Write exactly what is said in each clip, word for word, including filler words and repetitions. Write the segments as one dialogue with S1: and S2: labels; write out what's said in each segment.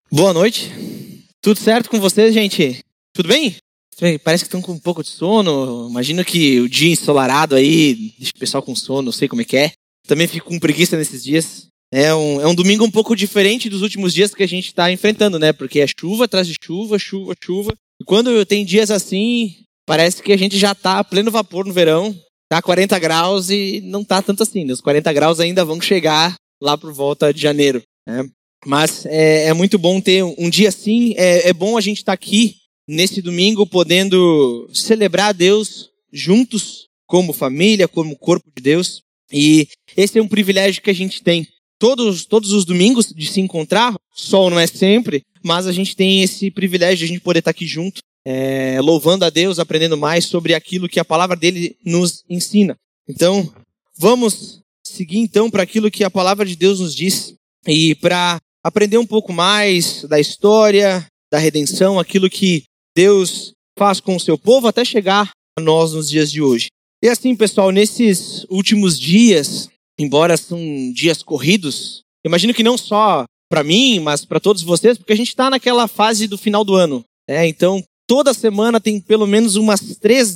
S1: Boa noite. Tudo certo com vocês, gente? Tudo bem? Parece que estão com um pouco de sono. Imagino que o dia ensolarado aí deixa o pessoal com sono, não sei como é que é. Também fico com preguiça nesses dias. É um, é um domingo um pouco diferente dos últimos dias que a gente está enfrentando, né? Porque é chuva atrás de chuva, chuva, chuva. E quando tem dias assim, parece que a gente já está a pleno vapor no verão. Tá quarenta graus e não tá tanto assim, né? Os quarenta graus ainda vão chegar lá por volta de janeiro, né? Mas é, é muito bom ter um dia assim. É, é bom a gente estar aqui nesse domingo podendo celebrar a Deus juntos, como família, como corpo de Deus. E esse é um privilégio que a gente tem. Todos, todos os domingos de se encontrar, sol não é sempre, mas a gente tem esse privilégio de a gente poder estar aqui junto, é, louvando a Deus, aprendendo mais sobre aquilo que a palavra dele nos ensina. Então, vamos seguir então para aquilo que a palavra de Deus nos diz e para aprender um pouco mais da história, da redenção, aquilo que Deus faz com o seu povo até chegar a nós nos dias de hoje. E assim, pessoal, nesses últimos dias, embora são dias corridos, imagino que não só para mim, mas para todos vocês, porque a gente está naquela fase do final do ano, né? Então, toda semana tem pelo menos umas três,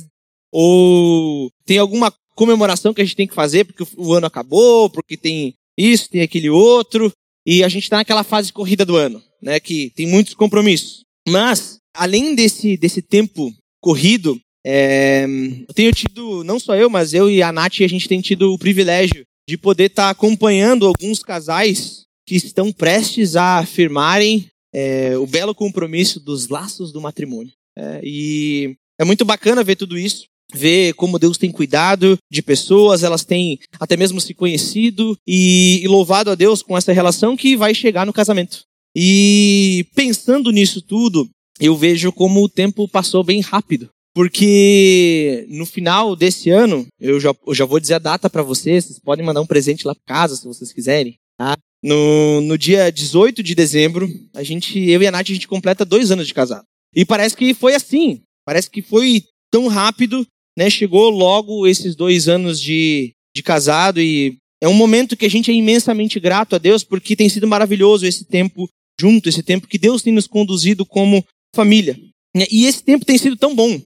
S1: ou tem alguma comemoração que a gente tem que fazer, porque o ano acabou, porque tem isso, tem aquele outro, e a gente está naquela fase corrida do ano, né? Que tem muitos compromissos. Mas, além desse, desse tempo corrido, é, eu tenho tido, não só eu, mas eu e a Nath, a gente tem tido o privilégio de poder estar tá acompanhando alguns casais que estão prestes a firmarem é, o belo compromisso dos laços do matrimônio. É, e é muito bacana ver tudo isso, ver como Deus tem cuidado de pessoas, elas têm até mesmo se conhecido e, e louvado a Deus com essa relação que vai chegar no casamento. E pensando nisso tudo, eu vejo como o tempo passou bem rápido. Porque no final desse ano, eu já, eu já vou dizer a data para vocês, vocês podem mandar um presente lá para casa se vocês quiserem, tá? No, no dia dezoito de dezembro, a gente, eu e a Nath, a gente completa dois anos de casado. E parece que foi assim, parece que foi tão rápido, né? Chegou logo esses dois anos de, de casado e é um momento que a gente é imensamente grato a Deus porque tem sido maravilhoso esse tempo junto, esse tempo que Deus tem nos conduzido como família. E esse tempo tem sido tão bom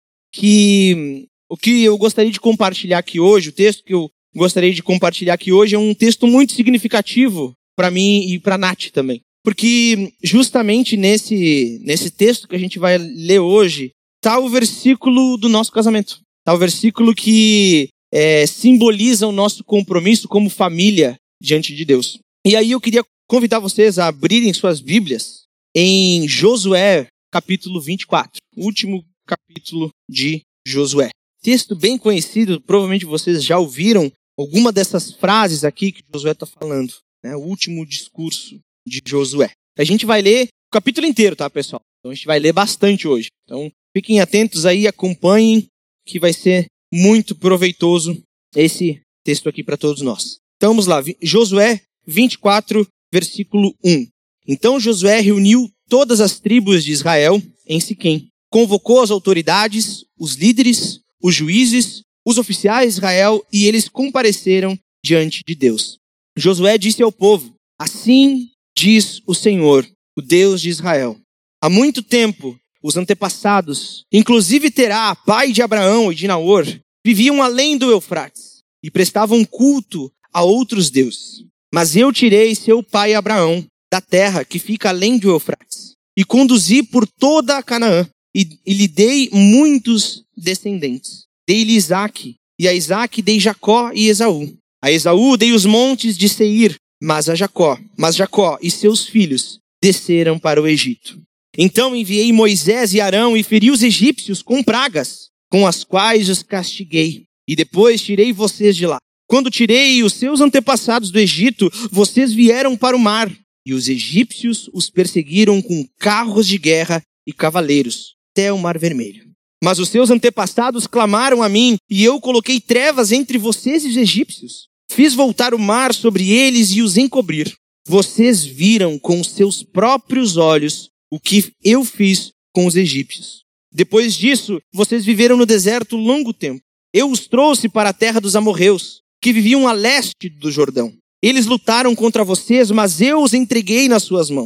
S1: que o que eu gostaria de compartilhar aqui hoje, o texto que eu gostaria de compartilhar aqui hoje é um texto muito significativo para mim e para a Nath também. Porque justamente nesse, nesse texto que a gente vai ler hoje, está o versículo do nosso casamento. Está o versículo que é, simboliza o nosso compromisso como família diante de Deus. E aí eu queria convidar vocês a abrirem suas Bíblias em Josué, capítulo vinte e quatro. O último capítulo de Josué. Texto bem conhecido, provavelmente vocês já ouviram alguma dessas frases aqui que Josué está falando, né? O último discurso de Josué. A gente vai ler o capítulo inteiro, tá, pessoal? Então a gente vai ler bastante hoje. Então fiquem atentos aí, acompanhem, que vai ser muito proveitoso esse texto aqui para todos nós. Então vamos lá, Josué vinte e quatro, versículo um. Então Josué reuniu todas as tribos de Israel em Siquém. Convocou as autoridades, os líderes, os juízes, os oficiais de Israel e eles compareceram diante de Deus. Josué disse ao povo: assim diz o Senhor, o Deus de Israel. Há muito tempo, os antepassados, inclusive Terá, pai de Abraão e de Naor, viviam além do Eufrates e prestavam culto a outros deuses. Mas eu tirei seu pai Abraão da terra que fica além do Eufrates e conduzi por toda a Canaã. E, e lhe dei muitos descendentes. Dei-lhe Isaque, e a Isaque dei Jacó e Esaú. A Esaú dei os montes de Seir, mas a Jacó, mas Jacó e seus filhos desceram para o Egito. Então enviei Moisés e Arão e feri os egípcios com pragas, com as quais os castiguei. E depois tirei vocês de lá. Quando tirei os seus antepassados do Egito, vocês vieram para o mar. E os egípcios os perseguiram com carros de guerra e cavaleiros até o Mar Vermelho. Mas os seus antepassados clamaram a mim, e eu coloquei trevas entre vocês e os egípcios. Fiz voltar o mar sobre eles e os encobrir. Vocês viram com os seus próprios olhos o que eu fiz com os egípcios. Depois disso, vocês viveram no deserto longo tempo. Eu os trouxe para a terra dos amorreus, que viviam a leste do Jordão. Eles lutaram contra vocês, mas eu os entreguei nas suas mãos.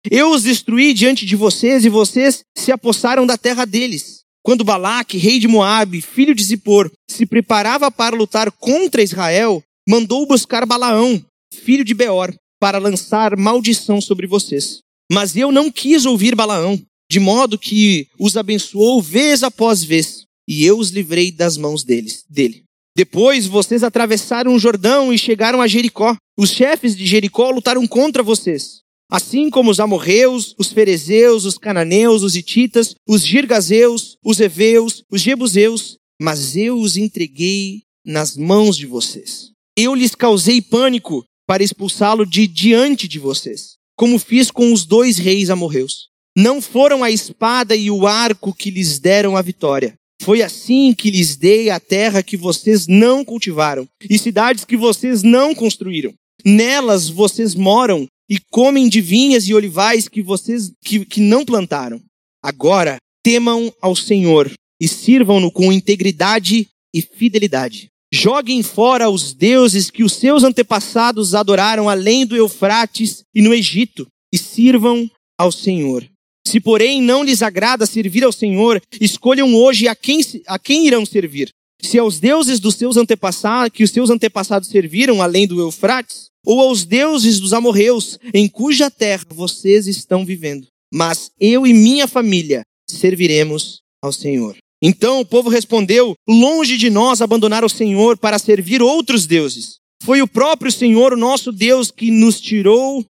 S1: Eu os destruí diante de vocês e vocês se apossaram da terra deles. Quando Balaque, rei de Moabe, filho de Zippor, se preparava para lutar contra Israel, mandou buscar Balaão, filho de Beor, para lançar maldição sobre vocês. Mas eu não quis ouvir Balaão, de modo que os abençoou vez após vez, e eu os livrei das mãos deles, dele. Depois vocês atravessaram o Jordão e chegaram a Jericó. Os chefes de Jericó lutaram contra vocês, assim como os amorreus, os ferezeus, os cananeus, os hititas, os girgazeus, os heveus, os jebuseus, mas eu os entreguei nas mãos de vocês. Eu lhes causei pânico para expulsá-lo de diante de vocês, como fiz com os dois reis amorreus. Não foram a espada e o arco que lhes deram a vitória. Foi assim que lhes dei a terra que vocês não cultivaram e cidades que vocês não construíram. Nelas vocês moram e comem de vinhas e olivais que vocês que, que não plantaram. Agora temam ao Senhor e sirvam-no com integridade e fidelidade. Joguem fora os deuses que os seus antepassados adoraram além do Eufrates e no Egito e sirvam ao Senhor. Se, porém, não lhes agrada servir ao Senhor, escolham hoje a quem, a quem irão servir. Se aos deuses dos seus antepassados, que os seus antepassados serviram além do Eufrates, ou aos deuses dos amorreus, em cuja terra vocês estão vivendo. Mas eu e minha família serviremos ao Senhor. Então o povo respondeu: longe de nós abandonar o Senhor para servir outros deuses. Foi o próprio Senhor, o nosso Deus, que nos tirou,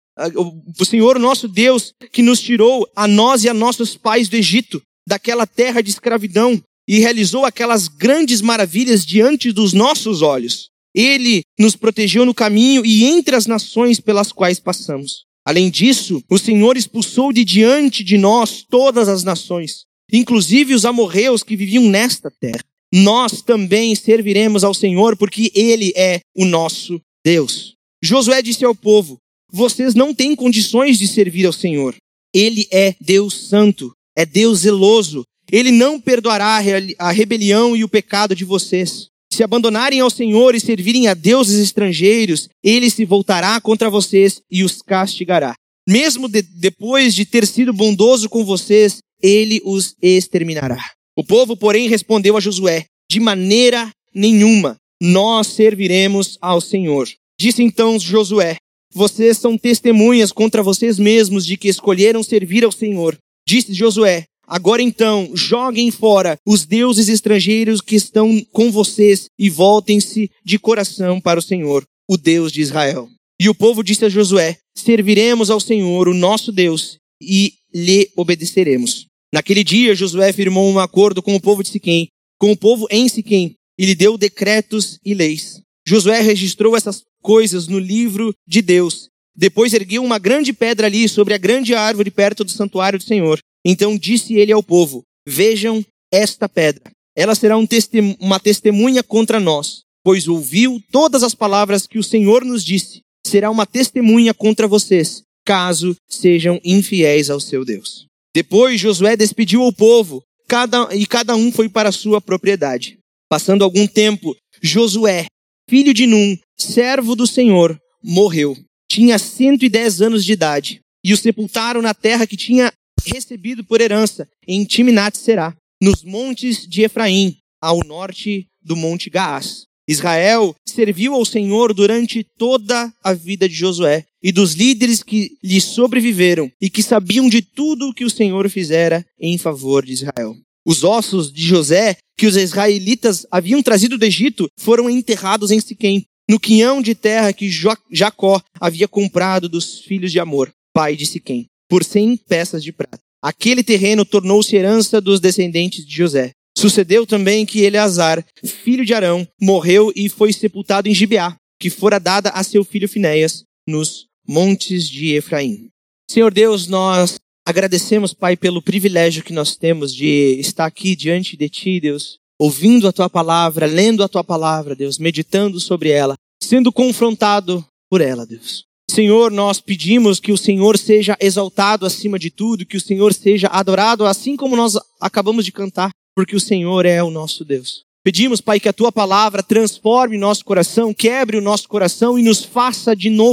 S1: o Senhor, o nosso Deus, que nos tirou a nós e a nossos pais do Egito, daquela terra de escravidão, e realizou aquelas grandes maravilhas diante dos nossos olhos. Ele nos protegeu no caminho e entre as nações pelas quais passamos. Além disso, o Senhor expulsou de diante de nós todas as nações, inclusive os amorreus que viviam nesta terra. Nós também serviremos ao Senhor, porque Ele é o nosso Deus. Josué disse ao povo: vocês não têm condições de servir ao Senhor. Ele é Deus santo, é Deus zeloso. Ele não perdoará a rebelião e o pecado de vocês. Se abandonarem ao Senhor e servirem a deuses estrangeiros, Ele se voltará contra vocês e os castigará. Mesmo de, depois de ter sido bondoso com vocês, Ele os exterminará. O povo, porém, respondeu a Josué: de maneira nenhuma nós serviremos ao Senhor. Disse então Josué: vocês são testemunhas contra vocês mesmos de que escolheram servir ao Senhor. Disse Josué: agora então, joguem fora os deuses estrangeiros que estão com vocês e voltem-se de coração para o Senhor, o Deus de Israel. E o povo disse a Josué: serviremos ao Senhor, o nosso Deus, e lhe obedeceremos. Naquele dia, Josué firmou um acordo com o povo de Siquém, com o povo em Siquém, e lhe deu decretos e leis. Josué registrou essas coisas no livro de Deus. Depois ergueu uma grande pedra ali sobre a grande árvore perto do santuário do Senhor. Então disse ele ao povo: vejam esta pedra. Ela será um testem- uma testemunha contra nós, pois ouviu todas as palavras que o Senhor nos disse. Será uma testemunha contra vocês, caso sejam infiéis ao seu Deus. Depois Josué despediu o povo, cada, e cada um foi para a sua propriedade. Passando algum tempo, Josué, filho de Num, servo do Senhor, morreu. Tinha cento e dez anos de idade, e o sepultaram na terra que tinha recebido por herança, em Timnat-Será, nos montes de Efraim, ao norte do monte Gaás. Israel serviu ao Senhor durante toda a vida de Josué e dos líderes que lhe sobreviveram e que sabiam de tudo o que o Senhor fizera em favor de Israel. Os ossos de José, que os israelitas haviam trazido do Egito, foram enterrados em Siquém, no quinhão de terra que Jacó havia comprado dos filhos de Amor, pai de Siquém, por cem peças de prata. Aquele terreno tornou-se herança dos descendentes de José. Sucedeu também que Eleazar, filho de Arão, morreu e foi sepultado em Gibeá, que fora dada a seu filho Finéias, nos montes de Efraim. Senhor Deus, nós agradecemos, Pai, pelo privilégio que nós temos de estar aqui diante de Ti, Deus, ouvindo a Tua palavra, lendo a Tua palavra, Deus, meditando sobre ela, sendo confrontado por ela, Deus. Senhor, nós pedimos que o Senhor seja exaltado acima de tudo, que o Senhor seja adorado, assim como nós acabamos de cantar, porque o Senhor é o nosso Deus. Pedimos, Pai, que a Tua palavra transforme nosso coração, quebre o nosso coração e nos faça de novo,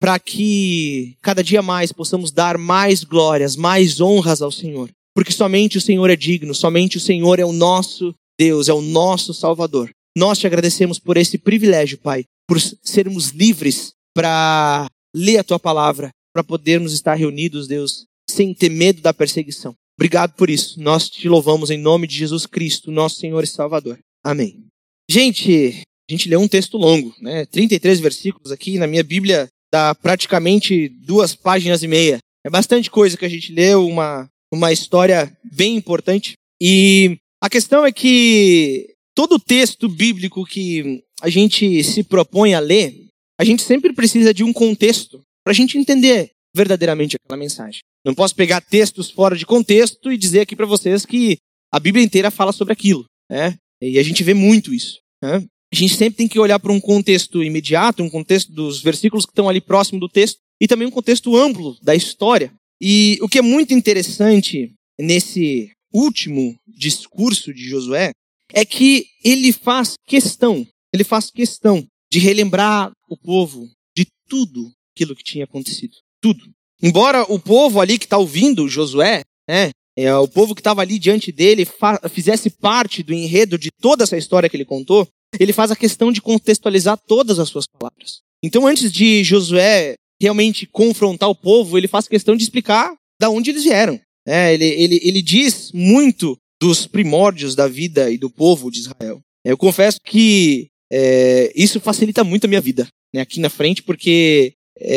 S1: para que cada dia mais possamos dar mais glórias, mais honras ao Senhor. Porque somente o Senhor é digno, somente o Senhor é o nosso Deus, é o nosso Salvador. Nós te agradecemos por esse privilégio, Pai, por sermos livres para ler a Tua palavra, para podermos estar reunidos, Deus, sem ter medo da perseguição. Obrigado por isso. Nós te louvamos em nome de Jesus Cristo, nosso Senhor e Salvador. Amém. Gente, a gente leu um texto longo, né? trinta e três versículos aqui na minha Bíblia, dá praticamente duas páginas e meia. É bastante coisa que a gente leu, uma, uma história bem importante. E a questão é que todo texto bíblico que a gente se propõe a ler, a gente sempre precisa de um contexto para a gente entender verdadeiramente aquela mensagem. Não posso pegar textos fora de contexto e dizer aqui para vocês que a Bíblia inteira fala sobre aquilo, né? E a gente vê muito isso, né? A gente sempre tem que olhar para um contexto imediato, um contexto dos versículos que estão ali próximo do texto, e também um contexto amplo da história. E o que é muito interessante nesse último discurso de Josué é que ele faz questão, ele faz questão de relembrar o povo de tudo aquilo que tinha acontecido. Tudo. Embora o povo ali que está ouvindo Josué, né, é, o povo que estava ali diante dele fa- fizesse parte do enredo de toda essa história que ele contou, ele faz a questão de contextualizar todas as suas palavras. Então, antes de Josué realmente confrontar o povo, ele faz questão de explicar de onde eles vieram. É, ele, ele, ele diz muito dos primórdios da vida e do povo de Israel. Eu confesso que é, isso facilita muito a minha vida, né, aqui na frente, porque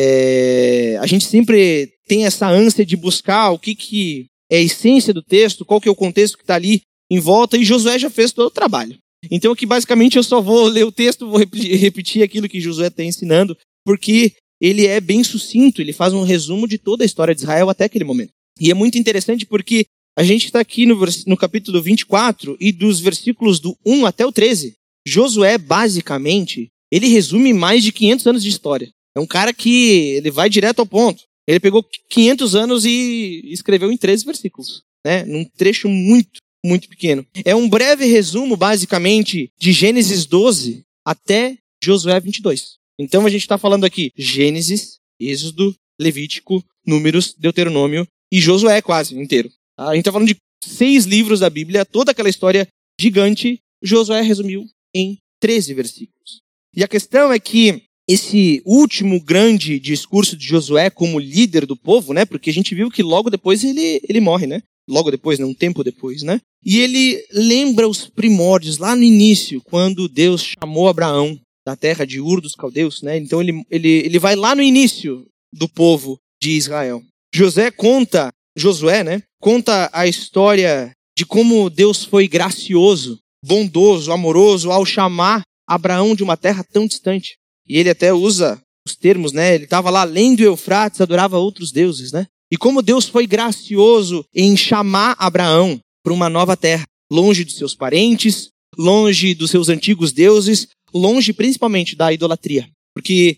S1: é, a gente sempre tem essa ânsia de buscar o que, que é a essência do texto, qual que é o contexto que está ali em volta, e Josué já fez todo o trabalho. Então aqui basicamente eu só vou ler o texto, vou repetir aquilo que Josué está ensinando, porque ele é bem sucinto, ele faz um resumo de toda a história de Israel até aquele momento. E é muito interessante porque a gente está aqui no, no capítulo vinte e quatro e dos versículos do um até o treze. Josué, basicamente, ele resume mais de quinhentos anos de história. É um cara que ele vai direto ao ponto. Ele pegou quinhentos anos e escreveu em treze versículos, né? Num trecho muito, muito pequeno. É um breve resumo, basicamente, de Gênesis doze até Josué vinte e dois. Então a gente está falando aqui Gênesis, Êxodo, Levítico, Números, Deuteronômio e Josué quase inteiro. A gente está falando de seis livros da Bíblia, toda aquela história gigante, Josué resumiu em treze versículos. E a questão é que esse último grande discurso de Josué como líder do povo, né? Porque a gente viu que logo depois ele, ele morre, né? Logo depois, né? Um tempo depois, né? E ele lembra os primórdios, lá no início, quando Deus chamou Abraão da terra de Ur dos Caldeus, né? Então ele, ele, ele vai lá no início do povo de Israel. José conta, Josué, né? Conta a história de como Deus foi gracioso, bondoso, amoroso ao chamar Abraão de uma terra tão distante. E ele até usa os termos, né? Ele estava lá além do Eufrates, adorava outros deuses, né? E como Deus foi gracioso em chamar Abraão para uma nova terra, longe dos seus parentes, longe dos seus antigos deuses, longe principalmente da idolatria. Porque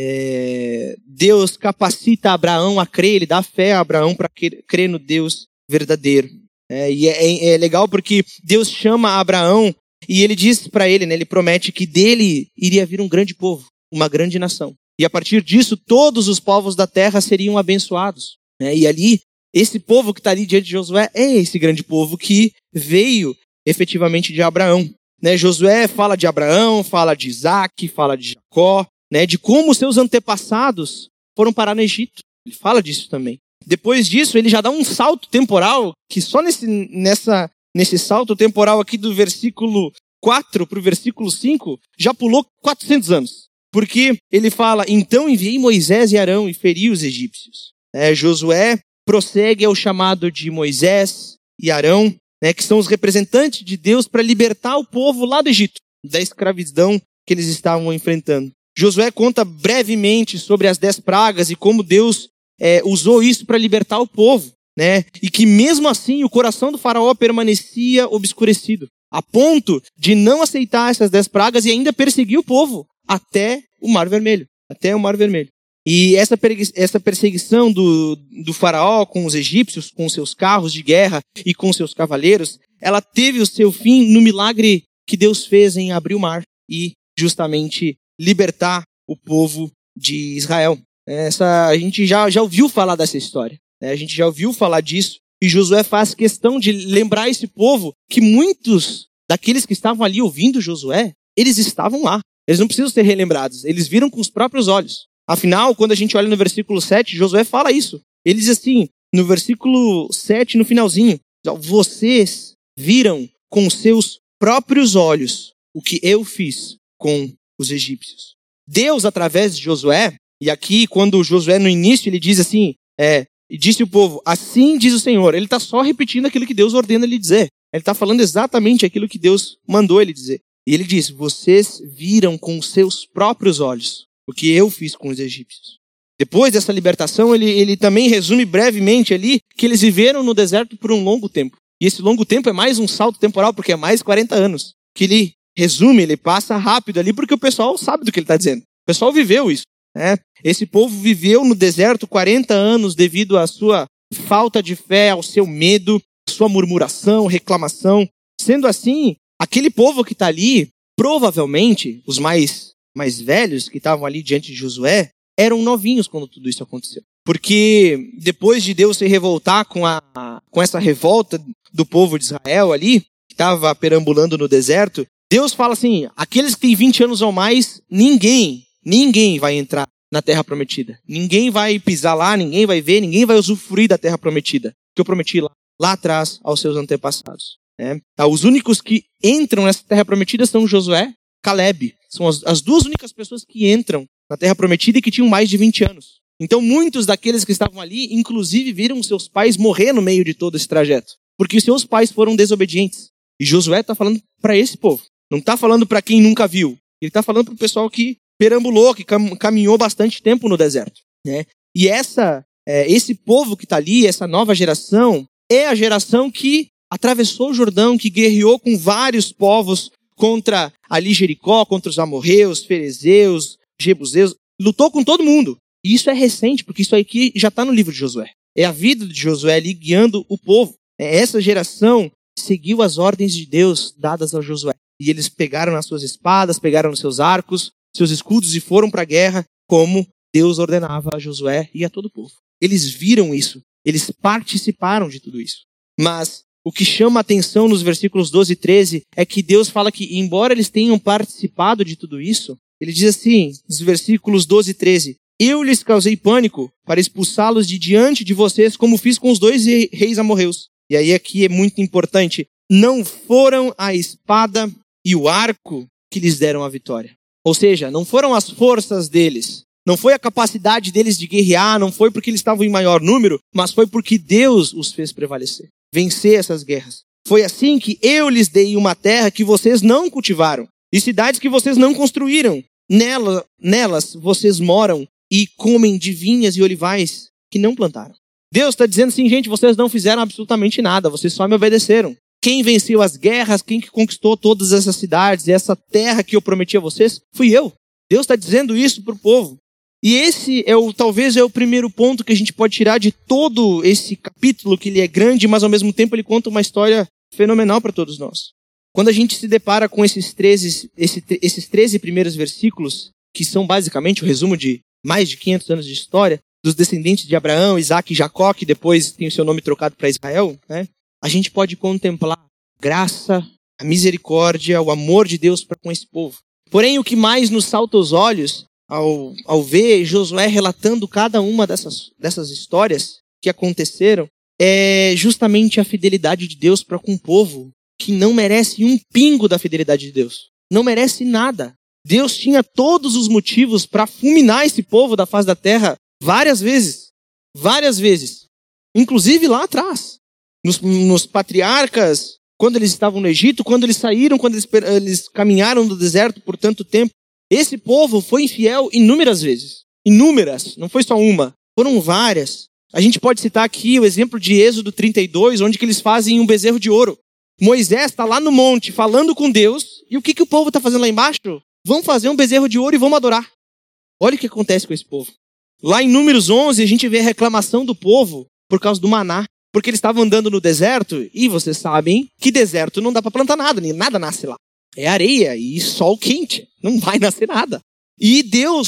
S1: é, Deus capacita Abraão a crer, ele dá fé a Abraão para crer no Deus verdadeiro. É, e é, é legal porque Deus chama Abraão e ele diz para ele, né, ele promete que dele iria vir um grande povo, uma grande nação. E a partir disso, todos os povos da terra seriam abençoados. Né? E ali, esse povo que está ali diante de Josué é esse grande povo que veio efetivamente de Abraão. Né? Josué fala de Abraão, fala de Isaac, fala de Jacó, né? De como seus antepassados foram parar no Egito. Ele fala disso também. Depois disso, ele já dá um salto temporal, que só nesse, nessa, nesse salto temporal aqui do versículo quatro para o versículo cinco, já pulou quatrocentos anos. Porque ele fala, então enviei Moisés e Arão e feri os egípcios. É, Josué prossegue ao chamado de Moisés e Arão, né, que são os representantes de Deus para libertar o povo lá do Egito, da escravidão que eles estavam enfrentando. Josué conta brevemente sobre as dez pragas e como Deus é, usou isso para libertar o povo, né? E que mesmo assim o coração do faraó permanecia obscurecido, a ponto de não aceitar essas dez pragas e ainda perseguir o povo até o Mar Vermelho, até o Mar Vermelho. E essa, essa perseguição do, do faraó com os egípcios, com seus carros de guerra e com seus cavaleiros, ela teve o seu fim no milagre que Deus fez em abrir o mar e justamente libertar o povo de Israel. Essa, a gente já, já ouviu falar dessa história, né? A gente já ouviu falar disso. E Josué faz questão de lembrar esse povo que muitos daqueles que estavam ali ouvindo Josué, eles estavam lá. Eles não precisam ser relembrados. Eles viram com os próprios olhos. Afinal, quando a gente olha no versículo sete, Josué fala isso. Ele diz assim, no versículo sete, no finalzinho, vocês viram com os seus próprios olhos o que eu fiz com os egípcios. Deus, através de Josué, e aqui quando Josué no início ele diz assim, é, e disse o povo, assim diz o Senhor. Ele está só repetindo aquilo que Deus ordena ele dizer. Ele está falando exatamente aquilo que Deus mandou ele dizer. E ele diz, vocês viram com os seus próprios olhos o que eu fiz com os egípcios. Depois dessa libertação, ele, ele também resume brevemente ali que eles viveram no deserto por um longo tempo. E esse longo tempo é mais um salto temporal, porque é mais quarenta anos. Que ele resume, ele passa rápido ali, porque o pessoal sabe do que ele está dizendo. O pessoal viveu isso. Né? Esse povo viveu no deserto quarenta anos devido à sua falta de fé, ao seu medo, à sua murmuração, reclamação. Sendo assim, aquele povo que está ali, provavelmente, os mais, mais velhos que estavam ali diante de Josué, eram novinhos quando tudo isso aconteceu. Porque depois de Deus se revoltar com, a, com essa revolta do povo de Israel ali, que estava perambulando no deserto, Deus fala assim, aqueles que têm vinte anos ou mais, ninguém, ninguém vai entrar na terra prometida. Ninguém vai pisar lá, ninguém vai ver, ninguém vai usufruir da terra prometida, que eu prometi lá, lá atrás aos seus antepassados. Né? Os únicos que entram nessa terra prometida são Josué e Caleb. São as, as duas únicas pessoas que entram na terra prometida e que tinham mais de vinte anos. Então muitos daqueles que estavam ali, inclusive viram seus pais morrer no meio de todo esse trajeto. Porque seus pais foram desobedientes. E Josué está falando para esse povo. Não está falando para quem nunca viu. Ele está falando para o pessoal que perambulou, que cam- caminhou bastante tempo no deserto. Né? E essa, é, esse povo que está ali, essa nova geração, é a geração que atravessou o Jordão, que guerreou com vários povos contra ali Jericó, contra os amorreus, ferezeus, jebuseus, lutou com todo mundo. E isso é recente, porque isso aqui já está no livro de Josué. É a vida de Josué ali guiando o povo. Essa geração seguiu as ordens de Deus dadas a Josué. E eles pegaram as suas espadas, pegaram os seus arcos, seus escudos e foram para a guerra como Deus ordenava a Josué e a todo o povo. Eles viram isso. Eles participaram de tudo isso. Mas o que chama a atenção nos versículos doze e treze é que Deus fala que, embora eles tenham participado de tudo isso, ele diz assim, nos versículos doze e treze, eu lhes causei pânico para expulsá-los de diante de vocês, como fiz com os dois reis amorreus. E aí aqui é muito importante, não foram a espada e o arco que lhes deram a vitória. Ou seja, não foram as forças deles, não foi a capacidade deles de guerrear, não foi porque eles estavam em maior número, mas foi porque Deus os fez prevalecer, vencer essas guerras. Foi assim que eu lhes dei uma terra que vocês não cultivaram, e cidades que vocês não construíram. Nela, nelas vocês moram e comem de vinhas e olivais que não plantaram. Deus está dizendo assim, gente, vocês não fizeram absolutamente nada, vocês só me obedeceram. Quem venceu as guerras, quem que conquistou todas essas cidades, essa terra que eu prometi a vocês, fui eu. Deus está dizendo isso para o povo. E esse é o, talvez é o primeiro ponto que a gente pode tirar de todo esse capítulo, que ele é grande, mas ao mesmo tempo ele conta uma história fenomenal para todos nós. Quando a gente se depara com esses treze, esse, esses treze primeiros versículos, que são basicamente o resumo de mais de quinhentos anos de história, dos descendentes de Abraão, Isaac e Jacó, que depois tem o seu nome trocado para Israel, né? A gente pode contemplar a graça, a misericórdia, o amor de Deus para com esse povo. Porém, o que mais nos salta aos olhos, ao, ao ver Josué relatando cada uma dessas, dessas histórias que aconteceram, é justamente a fidelidade de Deus para com o povo, que não merece um pingo da fidelidade de Deus. Não merece nada. Deus tinha todos os motivos para fulminar esse povo da face da terra várias vezes. Várias vezes. Inclusive lá atrás. Nos, nos patriarcas, quando eles estavam no Egito, quando eles saíram, quando eles, eles caminharam no deserto por tanto tempo. Esse povo foi infiel inúmeras vezes. Inúmeras. Não foi só uma. Foram várias. A gente pode citar aqui o exemplo de Êxodo trinta e dois, onde que eles fazem um bezerro de ouro. Moisés está lá no monte falando com Deus. E o que, que o povo está fazendo lá embaixo? Vão fazer um bezerro de ouro e vão adorar. Olha o que acontece com esse povo. Lá em Números onze, a gente vê a reclamação do povo por causa do maná. Porque eles estavam andando no deserto, e vocês sabem que deserto não dá para plantar nada, nem nada nasce lá. É areia e sol quente, não vai nascer nada. E Deus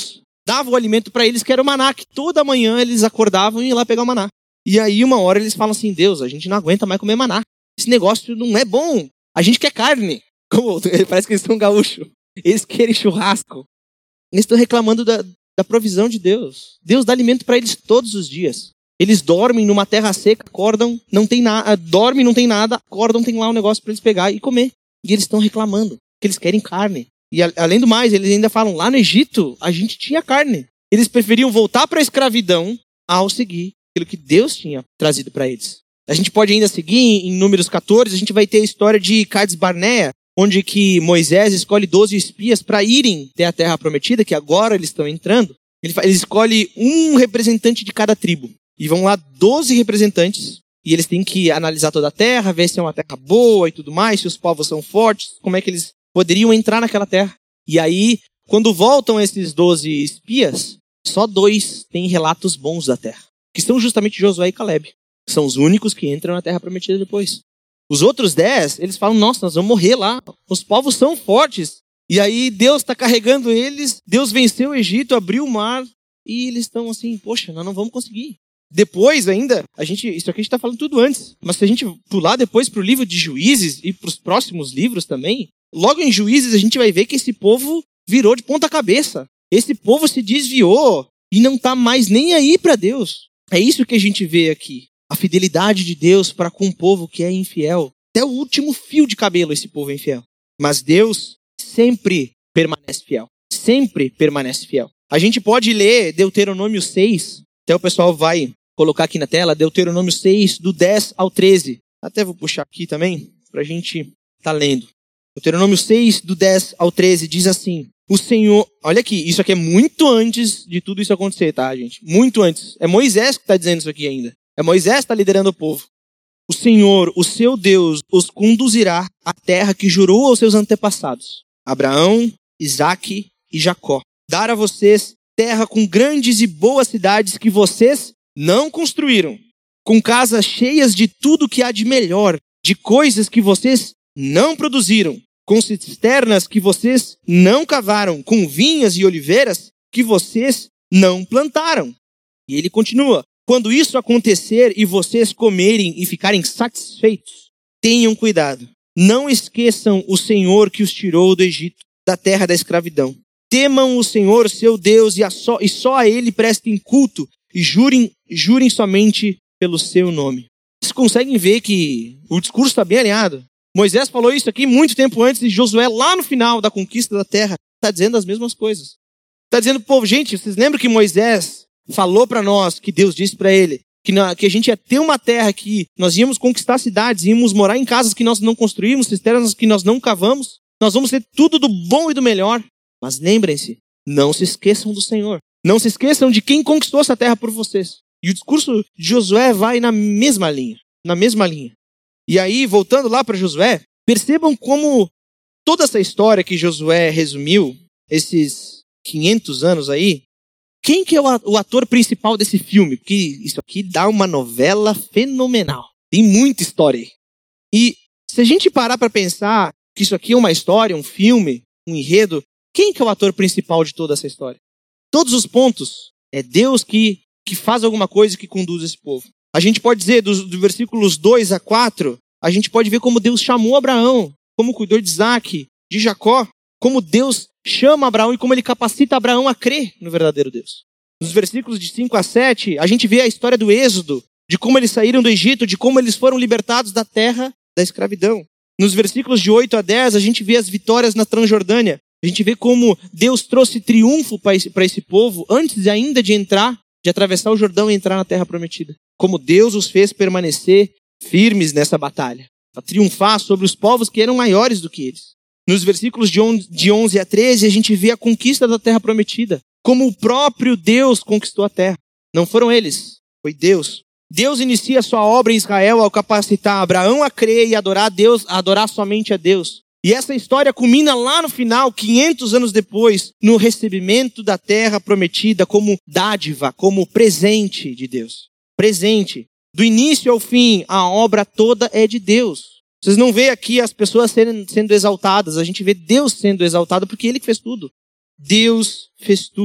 S1: dava o alimento para eles, que era o maná, que toda manhã eles acordavam e iam lá pegar o maná. E aí uma hora eles falam assim, Deus, a gente não aguenta mais comer maná. Esse negócio não é bom. A gente quer carne. Como, parece que eles são gaúchos. Eles querem churrasco. Eles estão reclamando da, da provisão de Deus. Deus dá alimento para eles todos os dias. Eles dormem numa terra seca, acordam, não tem nada, dormem, não tem nada, acordam, tem lá um negócio para eles pegar e comer. E eles estão reclamando que eles querem carne. E a, além do mais, eles ainda falam, lá no Egito, a gente tinha carne. Eles preferiam voltar para a escravidão ao seguir aquilo que Deus tinha trazido para eles. A gente pode ainda seguir em Números catorze, a gente vai ter a história de Cades Barnea, onde que Moisés escolhe doze espias para irem até a terra prometida, que agora eles estão entrando. Ele, ele escolhe um representante de cada tribo. E vão lá doze representantes, e eles têm que analisar toda a terra, ver se é uma terra boa e tudo mais, se os povos são fortes, como é que eles poderiam entrar naquela terra. E aí, quando voltam esses doze espias, só dois têm relatos bons da terra, que são justamente Josué e Caleb. São os únicos que entram na terra prometida depois. Os outros dez, eles falam, nossa, nós vamos morrer lá. Os povos são fortes. E aí Deus está carregando eles, Deus venceu o Egito, abriu o mar, e eles estão assim, poxa, nós não vamos conseguir. Depois ainda, a gente, isso aqui a gente está falando tudo antes, mas se a gente pular depois para o livro de Juízes e para os próximos livros também, logo em Juízes a gente vai ver que esse povo virou de ponta cabeça. Esse povo se desviou e não está mais nem aí para Deus. É isso que a gente vê aqui. A fidelidade de Deus para com um povo que é infiel. Até o último fio de cabelo esse povo é infiel. Mas Deus sempre permanece fiel. Sempre permanece fiel. A gente pode ler Deuteronômio seis. Até o pessoal vai colocar aqui na tela. Deuteronômio seis, do dez ao treze. Até vou puxar aqui também para a gente estar tá lendo. Deuteronômio seis, do dez ao treze, diz assim. O Senhor... Olha aqui, isso aqui é muito antes de tudo isso acontecer, tá, gente? Muito antes. É Moisés que está dizendo isso aqui ainda. É Moisés que está liderando o povo. O Senhor, o seu Deus, os conduzirá à terra que jurou aos seus antepassados, Abraão, Isaque e Jacó. Dar a vocês terra com grandes e boas cidades que vocês não construíram, com casas cheias de tudo que há de melhor, de coisas que vocês não produziram, com cisternas que vocês não cavaram, com vinhas e oliveiras que vocês não plantaram. E ele continua. Quando isso acontecer e vocês comerem e ficarem satisfeitos, tenham cuidado. Não esqueçam o Senhor que os tirou do Egito, da terra da escravidão. Temam o Senhor, seu Deus, e, a só, e só a Ele prestem culto e jurem, jurem somente pelo seu nome. Vocês conseguem ver que o discurso está bem alinhado? Moisés falou isso aqui muito tempo antes e Josué, lá no final da conquista da terra, está dizendo as mesmas coisas. Está dizendo, povo, gente, vocês lembram que Moisés falou para nós, que Deus disse para ele, que, na, que a gente ia ter uma terra que nós íamos conquistar cidades, íamos morar em casas que nós não construímos, cisternas que nós não cavamos, nós vamos ter tudo do bom e do melhor. Mas lembrem-se, não se esqueçam do Senhor. Não se esqueçam de quem conquistou essa terra por vocês. E o discurso de Josué vai na mesma linha, na mesma linha. E aí, voltando lá para Josué, percebam como toda essa história que Josué resumiu, esses quinhentos anos aí, quem que é o ator principal desse filme? Porque isso aqui dá uma novela fenomenal. Tem muita história aí. E se a gente parar para pensar que isso aqui é uma história, um filme, um enredo, quem que é o ator principal de toda essa história? Todos os pontos, é Deus que, que faz alguma coisa que conduz esse povo. A gente pode dizer, dos, dos versículos dois a quatro, a gente pode ver como Deus chamou Abraão, como cuidou de Isaque, de Jacó, como Deus chama Abraão e como ele capacita Abraão a crer no verdadeiro Deus. Nos versículos de cinco a sete, a gente vê a história do Êxodo, de como eles saíram do Egito, de como eles foram libertados da terra da escravidão. Nos versículos de oito a dez, a gente vê as vitórias na Transjordânia. A gente vê como Deus trouxe triunfo para esse, para esse povo antes ainda de entrar, de atravessar o Jordão e entrar na terra prometida. Como Deus os fez permanecer firmes nessa batalha, para triunfar sobre os povos que eram maiores do que eles. Nos versículos de onze a treze, a gente vê a conquista da terra prometida. Como o próprio Deus conquistou a terra. Não foram eles, foi Deus. Deus inicia a sua obra em Israel ao capacitar Abraão a crer e adorar a Deus, a adorar somente a Deus. E essa história culmina lá no final, quinhentos anos depois, no recebimento da terra prometida como dádiva, como presente de Deus. Presente. Do início ao fim, a obra toda é de Deus. Vocês não vê aqui as pessoas sendo, sendo exaltadas, a gente vê Deus sendo exaltado porque Ele que fez tudo. Deus fez tudo.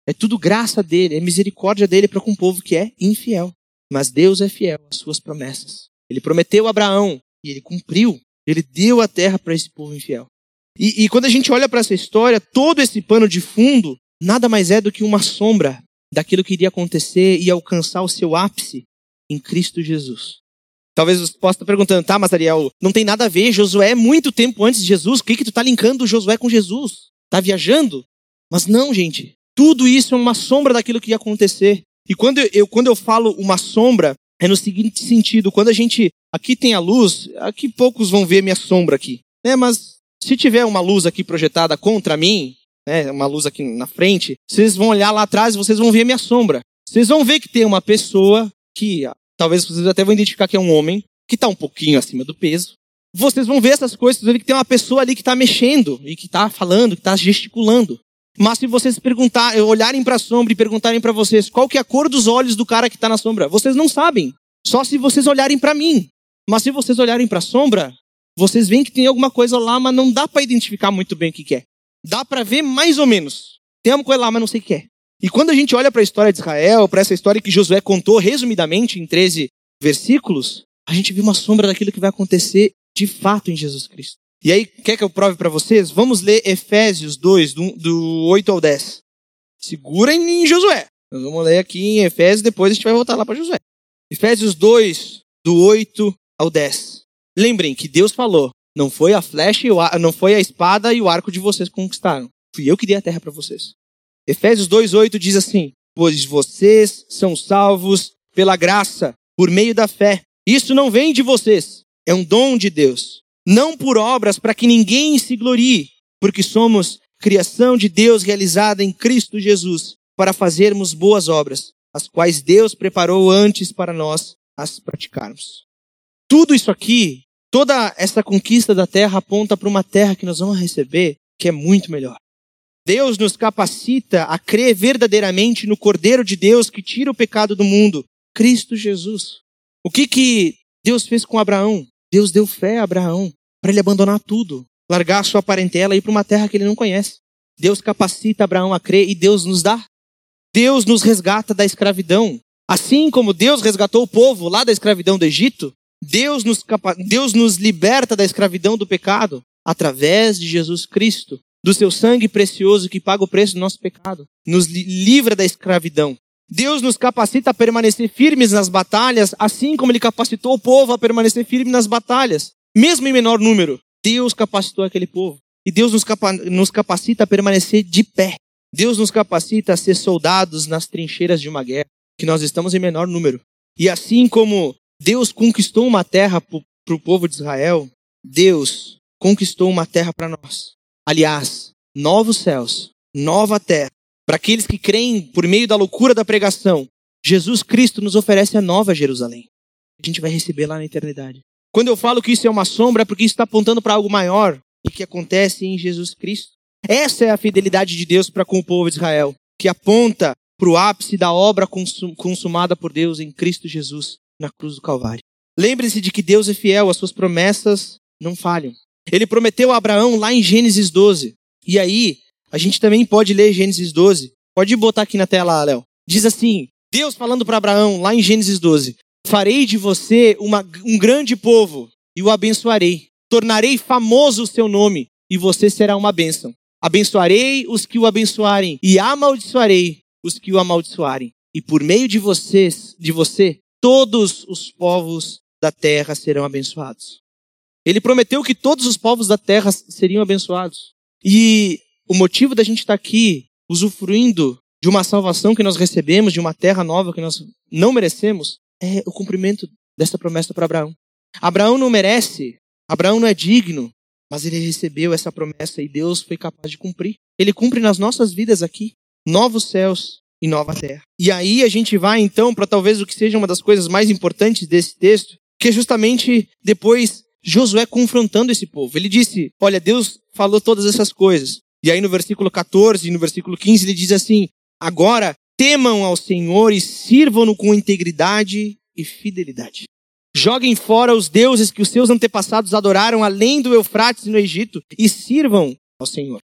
S1: É tudo graça dele, é misericórdia dele para com um povo que é infiel. Mas Deus é fiel às suas promessas. Ele prometeu a Abraão e ele cumpriu. Ele deu a terra para esse povo infiel. E, e quando a gente olha para essa história, todo esse pano de fundo nada mais é do que uma sombra daquilo que iria acontecer e alcançar o seu ápice em Cristo Jesus. Talvez você possa estar perguntando, tá, mas Ariel, não tem nada a ver, Josué é muito tempo antes de Jesus, o que que tu tá linkando Josué com Jesus? Tá viajando? Mas não, gente, tudo isso é uma sombra daquilo que ia acontecer. E quando eu, quando eu falo uma sombra, é no seguinte sentido, quando a gente, aqui tem a luz, aqui poucos vão ver minha sombra aqui, né, mas se tiver uma luz aqui projetada contra mim, né, uma luz aqui na frente, vocês vão olhar lá atrás e vocês vão ver a minha sombra. Vocês vão ver que tem uma pessoa que, talvez vocês até vão identificar que é um homem, que está um pouquinho acima do peso. Vocês vão ver essas coisas, vocês vão ver que tem uma pessoa ali que está mexendo, e que está falando, que está gesticulando. Mas se vocês perguntar, olharem para a sombra e perguntarem para vocês qual que é a cor dos olhos do cara que está na sombra, vocês não sabem. Só se vocês olharem para mim. Mas se vocês olharem para a sombra, vocês veem que tem alguma coisa lá, mas não dá para identificar muito bem o que que é. Dá para ver mais ou menos. Tem uma coisa lá, mas não sei o que é. E quando a gente olha para a história de Israel, para essa história que Josué contou resumidamente em treze versículos, a gente vê uma sombra daquilo que vai acontecer de fato em Jesus Cristo. E aí, quer que eu prove para vocês? Vamos ler Efésios dois, do, do oito ao dez. Segurem em Josué. Nós vamos ler aqui em Efésios, depois a gente vai voltar lá para Josué. Efésios dois, do oito ao dez. Lembrem que Deus falou, não foi a flecha, e o ar, não foi a espada e o arco de vocês que conquistaram. Fui eu que dei a terra para vocês. Efésios dois, oito diz assim, pois vocês são salvos pela graça, por meio da fé. Isso não vem de vocês, é um dom de Deus. Não por obras para que ninguém se glorie, porque somos criação de Deus realizada em Cristo Jesus, para fazermos boas obras, as quais Deus preparou antes para nós as praticarmos. Tudo isso aqui, toda essa conquista da terra aponta para uma terra que nós vamos receber, que é muito melhor. Deus nos capacita a crer verdadeiramente no Cordeiro de Deus que tira o pecado do mundo, Cristo Jesus. O que que Deus fez com Abraão? Deus deu fé a Abraão para ele abandonar tudo, largar a sua parentela e ir para uma terra que ele não conhece. Deus capacita Abraão a crer e Deus nos dá. Deus nos resgata da escravidão. Assim como Deus resgatou o povo lá da escravidão do Egito, Deus nos, capa- Deus nos liberta da escravidão do pecado através de Jesus Cristo, do seu sangue precioso que paga o preço do nosso pecado. Nos li- livra da escravidão. Deus nos capacita a permanecer firmes nas batalhas, assim como ele capacitou o povo a permanecer firme nas batalhas. Mesmo em menor número, Deus capacitou aquele povo. E Deus nos, capa- nos capacita a permanecer de pé. Deus nos capacita a ser soldados nas trincheiras de uma guerra, que nós estamos em menor número. E assim como Deus conquistou uma terra para o povo de Israel, Deus conquistou uma terra para nós. Aliás, novos céus, nova terra. Para aqueles que creem por meio da loucura da pregação, Jesus Cristo nos oferece a nova Jerusalém. A gente vai receber lá na eternidade. Quando eu falo que isso é uma sombra, é porque isso está apontando para algo maior e que acontece em Jesus Cristo. Essa é a fidelidade de Deus para com o povo de Israel, que aponta para o ápice da obra consum- consumada por Deus em Cristo Jesus na cruz do Calvário. Lembre-se de que Deus é fiel, as suas promessas não falham. Ele prometeu a Abraão lá em Gênesis doze. E aí, a gente também pode ler Gênesis doze. Pode botar aqui na tela, Léo. Diz assim, Deus falando para Abraão, lá em Gênesis doze. Farei de você uma, um grande povo e o abençoarei. Tornarei famoso o seu nome e você será uma bênção. Abençoarei os que o abençoarem e amaldiçoarei os que o amaldiçoarem. E por meio de vocês, de você, todos os povos da terra serão abençoados. Ele prometeu que todos os povos da terra seriam abençoados. E o motivo da gente estar aqui, usufruindo de uma salvação que nós recebemos, de uma terra nova que nós não merecemos, é o cumprimento dessa promessa para Abraão. Abraão não merece, Abraão não é digno, mas ele recebeu essa promessa e Deus foi capaz de cumprir. Ele cumpre nas nossas vidas aqui, novos céus e nova terra. E aí a gente vai então para talvez o que seja uma das coisas mais importantes desse texto, que é justamente depois Josué confrontando esse povo. Ele disse, olha, Deus falou todas essas coisas. E aí no versículo catorze e no versículo quinze ele diz assim, agora temam ao Senhor e sirvam-no com integridade e fidelidade. Joguem fora os deuses que os seus antepassados adoraram além do Eufrates e no Egito e sirvam ao Senhor.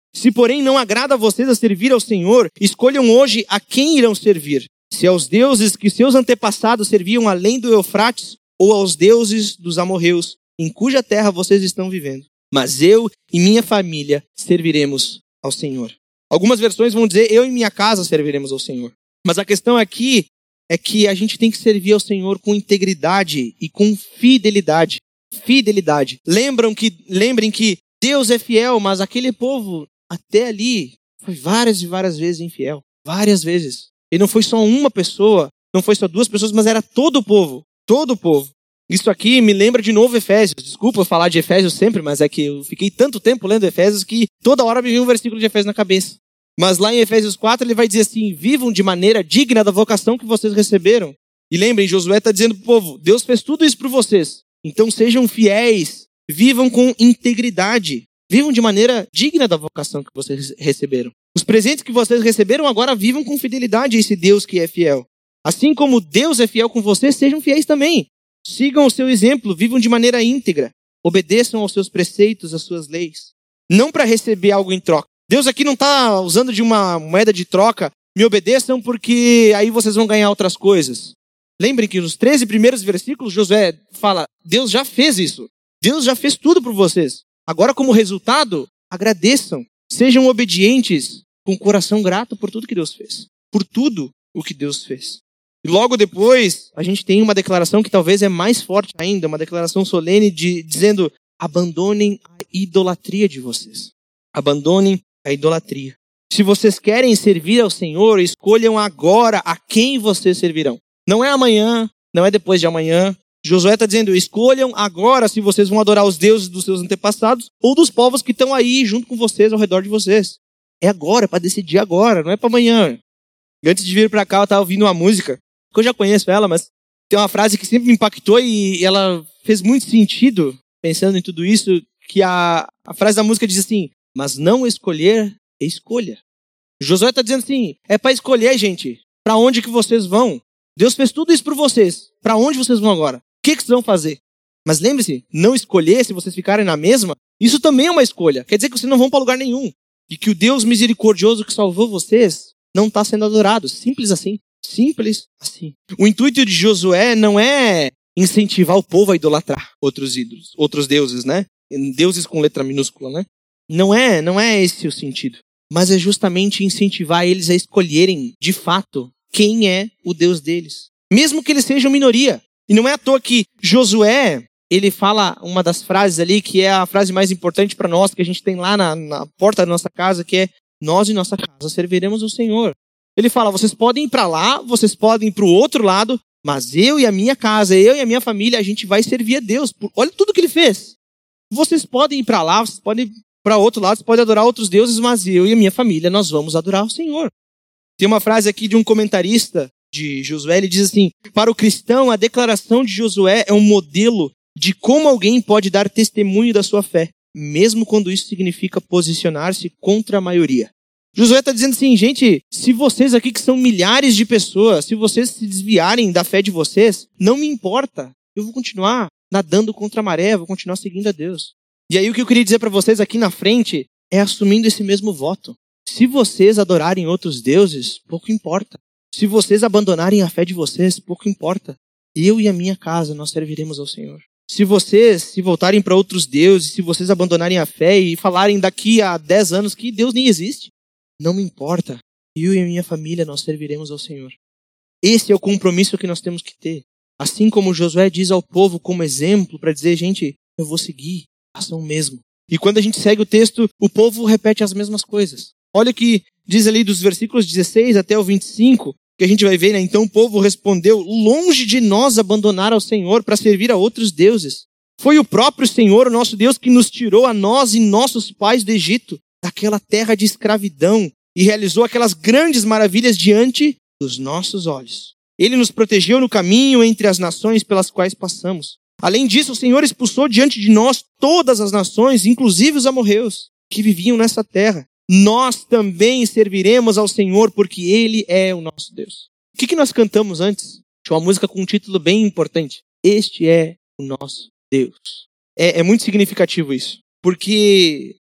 S1: Se porém não agrada a vocês a servir ao Senhor, escolham hoje a quem irão servir. Se aos deuses que seus antepassados serviam além do Eufrates, ou aos deuses dos amorreus, em cuja terra vocês estão vivendo. Mas eu e minha família serviremos ao Senhor. Algumas versões vão dizer, eu e minha casa serviremos ao Senhor. Mas a questão aqui é que a gente tem que servir ao Senhor com integridade e com fidelidade. Fidelidade. Lembram que, lembrem que Deus é fiel, mas aquele povo até ali foi várias e várias vezes infiel. Várias vezes. E não foi só uma pessoa, não foi só duas pessoas, mas era todo o povo. Todo o povo. Isso aqui me lembra de novo Efésios. Desculpa eu falar de Efésios sempre, mas é que eu fiquei tanto tempo lendo Efésios que toda hora me vinha um versículo de Efésios na cabeça. Mas lá em Efésios quatro ele vai dizer assim, vivam de maneira digna da vocação que vocês receberam. E lembrem, Josué está dizendo para o povo, Deus fez tudo isso para vocês. Então sejam fiéis, vivam com integridade. Vivam de maneira digna da vocação que vocês receberam. Os presentes que vocês receberam agora vivam com fidelidade a esse Deus que é fiel. Assim como Deus é fiel com vocês, sejam fiéis também. Sigam o seu exemplo, vivam de maneira íntegra. Obedeçam aos seus preceitos, às suas leis. Não para receber algo em troca. Deus aqui não está usando de uma moeda de troca. Me obedeçam porque aí vocês vão ganhar outras coisas. Lembrem que nos treze primeiros versículos, Josué fala, Deus já fez isso. Deus já fez tudo por vocês. Agora, como resultado, agradeçam. Sejam obedientes com o coração grato por tudo que Deus fez. Por tudo o que Deus fez. E logo depois, a gente tem uma declaração que talvez é mais forte ainda, uma declaração solene de, dizendo, abandonem a idolatria de vocês. Abandonem a idolatria. Se vocês querem servir ao Senhor, escolham agora a quem vocês servirão. Não é amanhã, não é depois de amanhã. Josué está dizendo, escolham agora se vocês vão adorar os deuses dos seus antepassados ou dos povos que estão aí junto com vocês, ao redor de vocês. É agora, é para decidir agora, não é para amanhã. Antes de vir para cá, eu estava ouvindo uma música, que eu já conheço ela, mas tem uma frase que sempre me impactou e ela fez muito sentido, pensando em tudo isso, que a, a frase da música diz assim, mas não escolher é escolha. Josué está dizendo assim, é para escolher, gente, para onde que vocês vão. Deus fez tudo isso por vocês. Para onde vocês vão agora? O que, que vocês vão fazer? Mas lembre-se, não escolher, se vocês ficarem na mesma, isso também é uma escolha. Quer dizer que vocês não vão para lugar nenhum. E que o Deus misericordioso que salvou vocês não está sendo adorado. Simples assim. Simples assim. O intuito de Josué não é incentivar o povo a idolatrar outros ídolos, outros deuses, né? Deuses com letra minúscula, né? Não é, não é esse o sentido. Mas é justamente incentivar eles a escolherem, de fato, quem é o Deus deles. Mesmo que eles sejam minoria. E não é à toa que Josué, ele fala uma das frases ali, que é a frase mais importante para nós, que a gente tem lá na, na porta da nossa casa, que é, nós e nossa casa serviremos ao Senhor. Ele fala, vocês podem ir para lá, vocês podem ir para o outro lado, mas eu e a minha casa, eu e a minha família, a gente vai servir a Deus. Olha tudo que ele fez. Vocês podem ir para lá, vocês podem ir para outro lado, vocês podem adorar outros deuses, mas eu e a minha família, nós vamos adorar o Senhor. Tem uma frase aqui de um comentarista de Josué, ele diz assim, para o cristão, a declaração de Josué é um modelo de como alguém pode dar testemunho da sua fé, mesmo quando isso significa posicionar-se contra a maioria. Josué está dizendo assim, gente, se vocês aqui que são milhares de pessoas, se vocês se desviarem da fé de vocês, não me importa, eu vou continuar nadando contra a maré, vou continuar seguindo a Deus. E aí o que eu queria dizer para vocês aqui na frente é assumindo esse mesmo voto. Se vocês adorarem outros deuses, pouco importa. Se vocês abandonarem a fé de vocês, pouco importa. Eu e a minha casa, nós serviremos ao Senhor. Se vocês se voltarem para outros deuses, se vocês abandonarem a fé e falarem daqui a dez anos que Deus nem existe, não me importa. Eu e a minha família, nós serviremos ao Senhor. Esse é o compromisso que nós temos que ter. Assim como Josué diz ao povo como exemplo para dizer, gente, eu vou seguir, façam o mesmo. E quando a gente segue o texto, o povo repete as mesmas coisas. Olha o que diz ali dos versículos dezesseis até o vinte e cinco, que a gente vai ver, né? Então o povo respondeu, longe de nós abandonar ao Senhor para servir a outros deuses. Foi o próprio Senhor, o nosso Deus, que nos tirou a nós e nossos pais do Egito, daquela terra de escravidão, e realizou aquelas grandes maravilhas diante dos nossos olhos. Ele nos protegeu no caminho entre as nações pelas quais passamos. Além disso, o Senhor expulsou diante de nós todas as nações, inclusive os amorreus, que viviam nessa terra. Nós também serviremos ao Senhor, porque Ele é o nosso Deus. O que, que nós cantamos antes? Tinha uma música com um título bem importante. Este é o nosso Deus. É, é muito significativo isso. Porque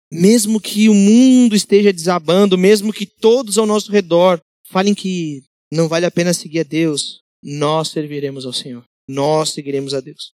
S1: Mesmo que o mundo esteja desabando, mesmo que todos ao nosso redor falem que não vale a pena seguir a Deus, nós serviremos ao Senhor. Nós seguiremos a Deus.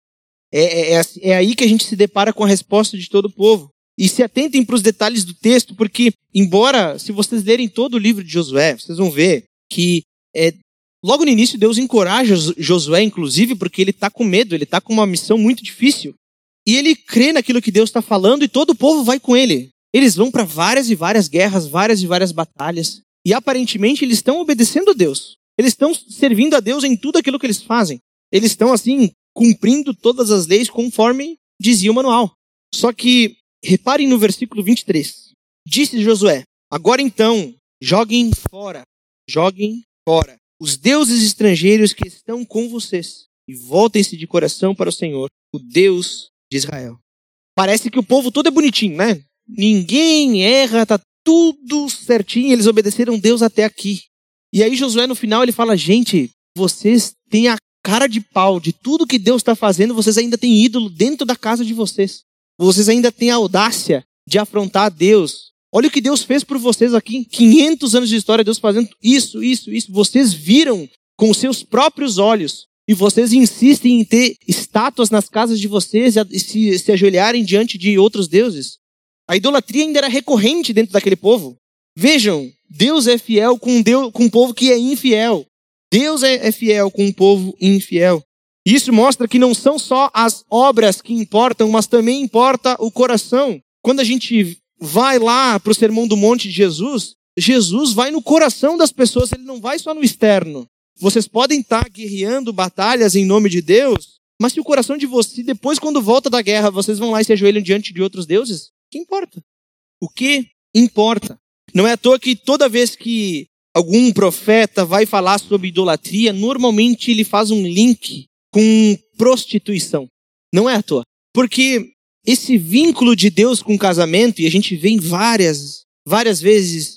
S1: É, é, é aí que a gente se depara com a resposta de todo o povo. E se atentem para os detalhes do texto, porque, embora, se vocês lerem todo o livro de Josué, vocês vão ver que é, logo no início Deus encoraja Josué, inclusive, porque ele está com medo, ele está com uma missão muito difícil. E ele crê naquilo que Deus está falando e todo o povo vai com ele. Eles vão para várias e várias guerras, várias e várias batalhas. E aparentemente eles estão obedecendo a Deus. Eles estão servindo a Deus em tudo aquilo que eles fazem. Eles estão, assim, cumprindo todas as leis conforme dizia o manual. Só que, reparem no versículo vinte e três. Disse Josué, agora então, joguem fora, joguem fora os deuses estrangeiros que estão com vocês e voltem-se de coração para o Senhor, o Deus de Israel. Parece que o povo todo é bonitinho, né? Ninguém erra, tá tudo certinho, eles obedeceram Deus até aqui. E aí Josué no final ele fala, gente, vocês têm a cara de pau de tudo que Deus está fazendo, vocês ainda têm ídolo dentro da casa de vocês. Vocês ainda têm a audácia de afrontar a Deus. Olha o que Deus fez por vocês aqui, quinhentos anos de história, Deus fazendo isso, isso, isso. Vocês viram com os seus próprios olhos. E vocês insistem em ter estátuas nas casas de vocês e se, se ajoelharem diante de outros deuses. A idolatria ainda era recorrente dentro daquele povo. Vejam, Deus é fiel com, Deus, com um povo que é infiel. Deus é, é fiel com um povo infiel. Isso mostra que não são só as obras que importam, mas também importa o coração. Quando a gente vai lá para o Sermão do Monte de Jesus, Jesus vai no coração das pessoas, ele não vai só no externo. Vocês podem estar guerreando batalhas em nome de Deus, mas se o coração de vocês, depois quando volta da guerra, vocês vão lá e se ajoelham diante de outros deuses, o que importa? O que importa? Não é à toa que toda vez que algum profeta vai falar sobre idolatria, normalmente ele faz um link com prostituição. Não é à toa. Porque esse vínculo de Deus com o casamento, e a gente vê em várias, várias vezes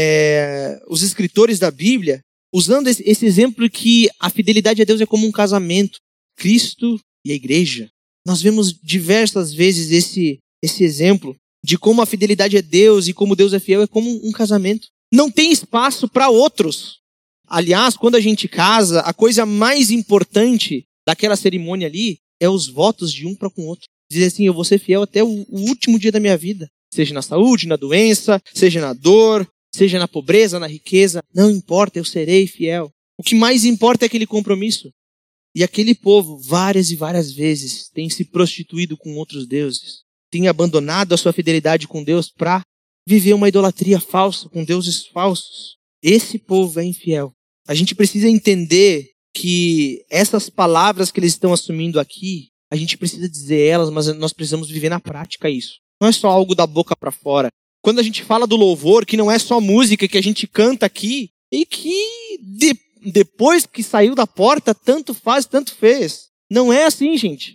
S1: é, os escritores da Bíblia, usando esse, esse exemplo que a fidelidade a Deus é como um casamento. Cristo e a igreja. Nós vemos diversas vezes esse, esse exemplo de como a fidelidade a Deus e como Deus é fiel é como um casamento. Não tem espaço para outros. Aliás, quando a gente casa, a coisa mais importante daquela cerimônia ali é os votos de um para com o outro. Dizer assim, eu vou ser fiel até o, o último dia da minha vida. Seja na saúde, na doença, seja na dor, seja na pobreza, na riqueza. Não importa, eu serei fiel. O que mais importa é aquele compromisso. E aquele povo, várias e várias vezes, tem se prostituído com outros deuses. Tem abandonado a sua fidelidade com Deus para viver uma idolatria falsa, com deuses falsos. Esse povo é infiel. A gente precisa entender que essas palavras que eles estão assumindo aqui, a gente precisa dizer elas, mas nós precisamos viver na prática isso. Não é só algo da boca para fora. Quando a gente fala do louvor, que não é só música que a gente canta aqui, e que de, depois que saiu da porta, tanto faz, tanto fez. Não é assim, gente.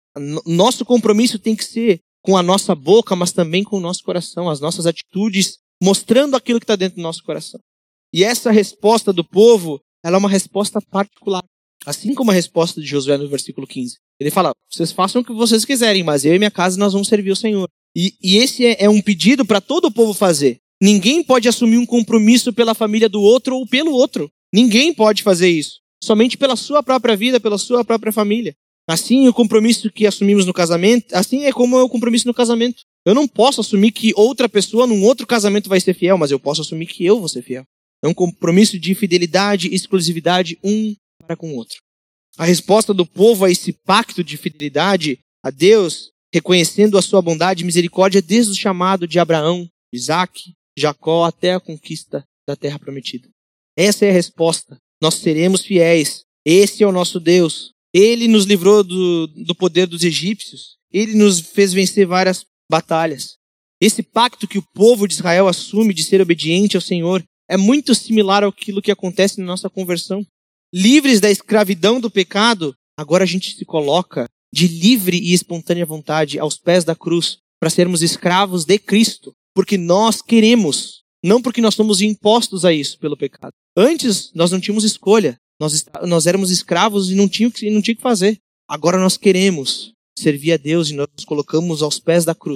S1: Nosso compromisso tem que ser com a nossa boca, mas também com o nosso coração, as nossas atitudes, mostrando aquilo que está dentro do nosso coração. E essa resposta do povo, ela é uma resposta particular. Assim como a resposta de Josué no versículo quinze. Ele fala, vocês façam o que vocês quiserem, mas eu e minha casa nós vamos servir o Senhor. E, e esse é, é um pedido para todo o povo fazer. Ninguém pode assumir um compromisso pela família do outro ou pelo outro. Ninguém pode fazer isso. Somente pela sua própria vida, pela sua própria família. Assim, o compromisso que assumimos no casamento, assim é como é o compromisso no casamento. Eu não posso assumir que outra pessoa num outro casamento vai ser fiel, mas eu posso assumir que eu vou ser fiel. É um compromisso de fidelidade e exclusividade um para com o outro. A resposta do povo a esse pacto de fidelidade a Deus, reconhecendo a sua bondade e misericórdia desde o chamado de Abraão, Isaac, Jacó até a conquista da terra prometida. Essa é a resposta. Nós seremos fiéis. Esse é o nosso Deus. Ele nos livrou do, do poder dos egípcios. Ele nos fez vencer várias batalhas. Esse pacto que o povo de Israel assume de ser obediente ao Senhor é muito similar àquilo que acontece na nossa conversão. Livres da escravidão do pecado, agora a gente se coloca de livre e espontânea vontade aos pés da cruz para sermos escravos de Cristo, porque nós queremos, não porque nós somos impostos a isso pelo pecado. Antes, nós não tínhamos escolha. Nós, nós éramos escravos e não tinha, não tinha o que fazer. Agora nós queremos servir a Deus e nós nos colocamos aos pés da cruz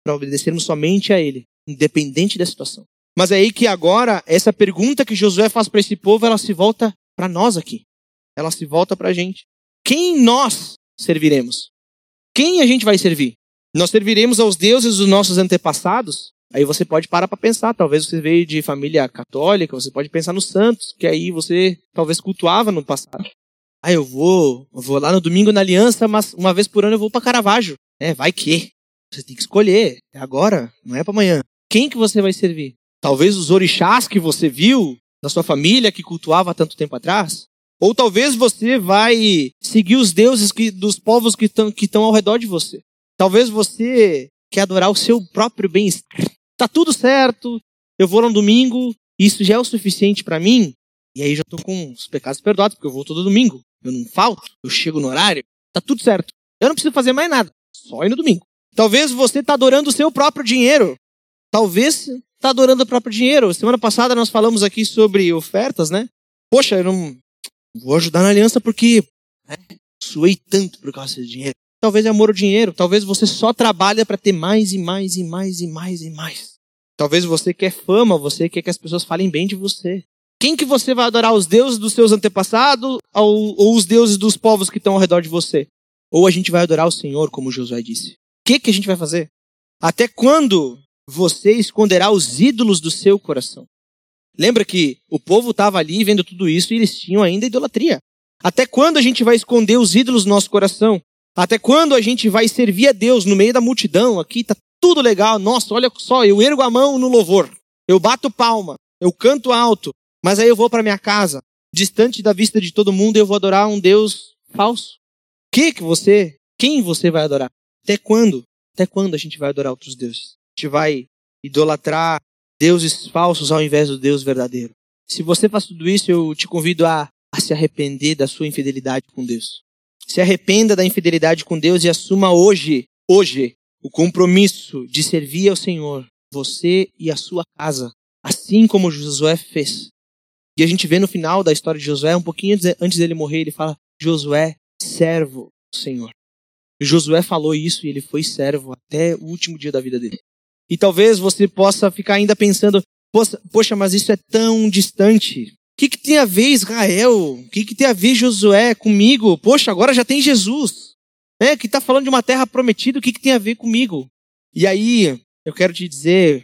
S1: para obedecermos somente a Ele, independente da situação. Mas é aí que agora, essa pergunta que Josué faz para esse povo, ela se volta para nós aqui. Ela se volta para a gente. Quem nós serviremos? Quem a gente vai servir? Nós serviremos aos deuses dos nossos antepassados? Aí você pode parar para pensar. Talvez você veio de família católica, você pode pensar nos santos, que aí você talvez cultuava no passado. Ah, eu vou, eu vou lá no domingo na Aliança, mas uma vez por ano eu vou para Caravaggio. É, vai que. Você tem que escolher. É agora, não é para amanhã. Quem que você vai servir? Talvez os orixás que você viu da sua família que cultuava há tanto tempo atrás? Ou talvez você vai seguir os deuses que, dos povos que estão que estão ao redor de você. Talvez você quer adorar o seu próprio bem-estar. Tá tudo certo, eu vou lá no domingo, isso já é o suficiente para mim. E aí já tô com os pecados perdoados, porque eu vou todo domingo. Eu não falto, eu chego no horário, tá tudo certo. Eu não preciso fazer mais nada, só ir no domingo. Talvez você tá adorando o seu próprio dinheiro. Talvez tá adorando o próprio dinheiro. Semana passada nós falamos aqui sobre ofertas, né? Poxa, eu não vou ajudar na aliança porque né, suei tanto por causa desse dinheiro. Talvez é amor ao dinheiro. Talvez você só trabalha para ter mais e mais e mais e mais e mais. Talvez você quer fama, você quer que as pessoas falem bem de você. Quem que você vai adorar? Os deuses dos seus antepassados ou, ou os deuses dos povos que estão ao redor de você? Ou a gente vai adorar o Senhor, como Josué disse? O que, que a gente vai fazer? Até quando você esconderá os ídolos do seu coração? Lembra que o povo estava ali vendo tudo isso e eles tinham ainda idolatria. Até quando a gente vai esconder os ídolos do nosso coração? Até quando a gente vai servir a Deus no meio da multidão? Aqui tá tudo legal. Nossa, olha só, eu ergo a mão no louvor. Eu bato palma. Eu canto alto. Mas aí eu vou para minha casa, distante da vista de todo mundo, e eu vou adorar um Deus falso. Que que você, quem você vai adorar? Até quando? Até quando a gente vai adorar outros deuses? A gente vai idolatrar deuses falsos ao invés do Deus verdadeiro. Se você faz tudo isso, eu te convido a, a se arrepender da sua infidelidade com Deus. Se arrependa da infidelidade com Deus e assuma hoje, hoje, o compromisso de servir ao Senhor, você e a sua casa, assim como Josué fez. E a gente vê no final da história de Josué, um pouquinho antes dele morrer, ele fala, Josué, servo do Senhor. Josué falou isso e ele foi servo até o último dia da vida dele. E talvez você possa ficar ainda pensando, poxa, mas isso é tão distante. O que, que tem a ver Israel? O que, que tem a ver Josué comigo? Poxa, agora já tem Jesus, né? Que está falando de uma terra prometida, o que, que tem a ver comigo? E aí, eu quero te dizer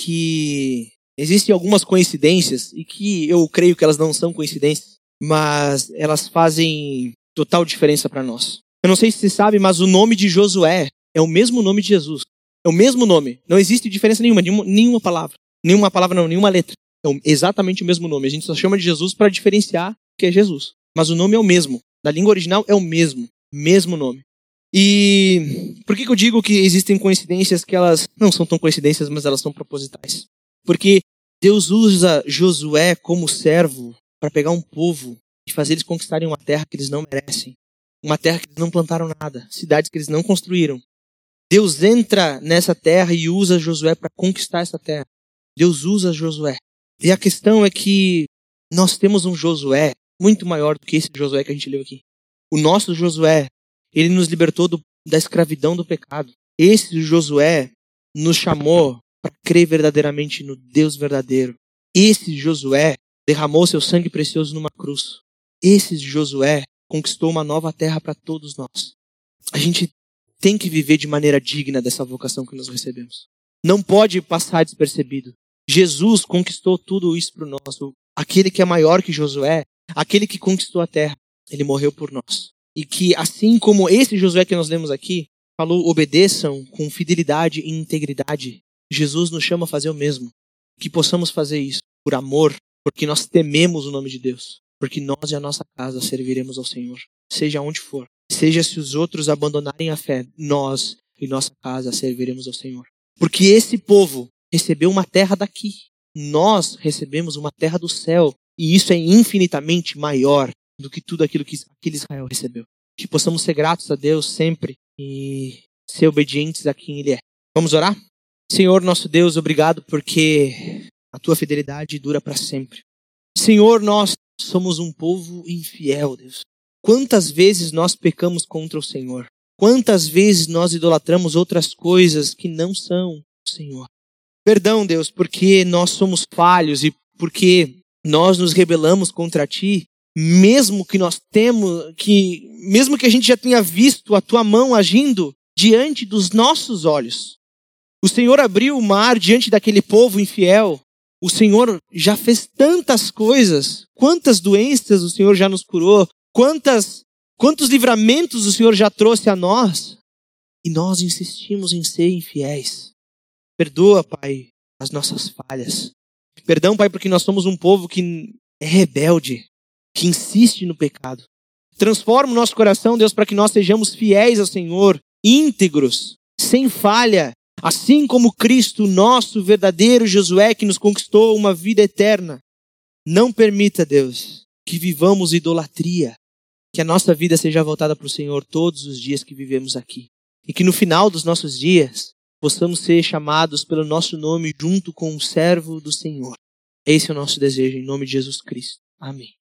S1: que existem algumas coincidências, e que eu creio que elas não são coincidências, mas elas fazem total diferença para nós. Eu não sei se você sabe, mas o nome de Josué é o mesmo nome de Jesus. É o mesmo nome. Não existe diferença nenhuma, nenhuma, nenhuma palavra. Nenhuma palavra não, nenhuma letra. É exatamente o mesmo nome. A gente só chama de Jesus para diferenciar que é Jesus. Mas o nome é o mesmo. Da língua original é o mesmo. Mesmo nome. E por que que eu digo que existem coincidências que elas não são tão coincidências, mas elas são propositais? Porque Deus usa Josué como servo para pegar um povo e fazer eles conquistarem uma terra que eles não merecem. Uma terra que eles não plantaram nada. Cidades que eles não construíram. Deus entra nessa terra e usa Josué para conquistar essa terra. Deus usa Josué. E a questão é que nós temos um Josué muito maior do que esse Josué que a gente leu aqui. O nosso Josué, ele nos libertou do, da escravidão do pecado. Esse Josué nos chamou para crer verdadeiramente no Deus verdadeiro. Esse Josué derramou seu sangue precioso numa cruz. Esse Josué conquistou uma nova terra para todos nós. A gente tem que viver de maneira digna dessa vocação que nós recebemos. Não pode passar despercebido. Jesus conquistou tudo isso para nós. Aquele que é maior que Josué, aquele que conquistou a terra, ele morreu por nós. E que assim como esse Josué que nós lemos aqui, falou, obedeçam com fidelidade e integridade. Jesus nos chama a fazer o mesmo. Que possamos fazer isso por amor, porque nós tememos o nome de Deus. Porque nós e a nossa casa serviremos ao Senhor. Seja onde for. Seja se os outros abandonarem a fé, nós e nossa casa serviremos ao Senhor. Porque esse povo recebeu uma terra daqui. Nós recebemos uma terra do céu. E isso é infinitamente maior do que tudo aquilo que aquele Israel recebeu. Que possamos ser gratos a Deus sempre e ser obedientes a quem Ele é. Vamos orar? Senhor, nosso Deus, obrigado porque a Tua fidelidade dura para sempre. Senhor, nós somos um povo infiel, Deus. Quantas vezes nós pecamos contra o Senhor? Quantas vezes nós idolatramos outras coisas que não são o Senhor. Perdão, Deus, porque nós somos falhos e porque nós nos rebelamos contra Ti, mesmo que nós temos, que, mesmo que a gente já tenha visto a Tua mão agindo diante dos nossos olhos. O Senhor abriu o mar diante daquele povo infiel. O Senhor já fez tantas coisas. Quantas doenças o Senhor já nos curou. Quantas, quantos livramentos o Senhor já trouxe a nós. E nós insistimos em ser infiéis. Perdoa, Pai, as nossas falhas. Perdão, Pai, porque nós somos um povo que é rebelde, que insiste no pecado. Transforma o nosso coração, Deus, para que nós sejamos fiéis ao Senhor, íntegros, sem falha, assim como Cristo, nosso verdadeiro Josué, que nos conquistou uma vida eterna. Não permita, Deus, que vivamos idolatria, que a nossa vida seja voltada para o Senhor todos os dias que vivemos aqui. E que no final dos nossos dias, possamos ser chamados pelo nosso nome junto com o servo do Senhor. Esse é o nosso desejo, em nome de Jesus Cristo. Amém.